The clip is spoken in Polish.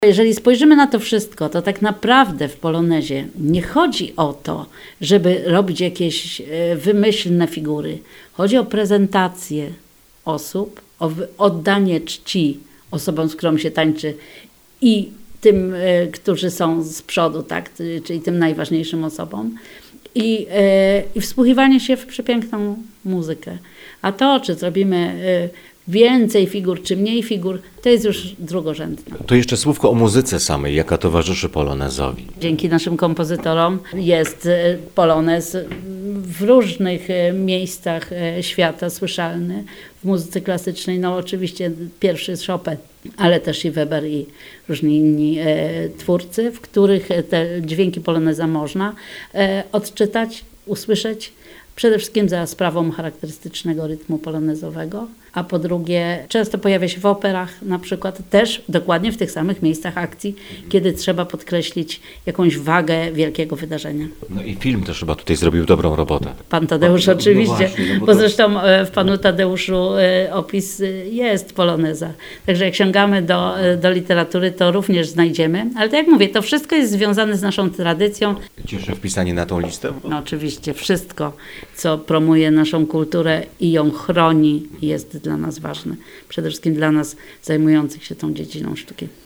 Jeżeli spojrzymy na to wszystko, to tak naprawdę w polonezie nie chodzi o to, żeby robić jakieś wymyślne figury. Chodzi o prezentację osób, o oddanie czci osobom, z którą się tańczy i tym, którzy są z przodu, tak? Czyli tym najważniejszym osobom. I wsłuchiwanie się w przepiękną muzykę. A to, czy zrobimy więcej figur, czy mniej figur, to jest już drugorzędne. To jeszcze słówko o muzyce samej, jaka towarzyszy polonezowi. Dzięki naszym kompozytorom jest polonez w różnych miejscach świata słyszalny. W muzyce klasycznej, no oczywiście pierwszy jest Chopin, ale też i Weber i różni inni twórcy, w których te dźwięki poloneza można odczytać, usłyszeć. Przede wszystkim za sprawą charakterystycznego rytmu polonezowego, a po drugie często pojawia się w operach na przykład też dokładnie w tych samych miejscach akcji, kiedy trzeba podkreślić jakąś wagę wielkiego wydarzenia. No i film też chyba tutaj zrobił dobrą robotę. Pan Tadeusz oczywiście, właśnie, bo zresztą w panu Tadeuszu opis jest poloneza. Także jak sięgamy do literatury, to również znajdziemy. Ale tak jak mówię, to wszystko jest związane z naszą tradycją. Cieszę wpisanie na tą listę. No oczywiście wszystko, co promuje naszą kulturę i ją chroni, jest dla nas ważne. Przede wszystkim dla nas zajmujących się tą dziedziną sztuki.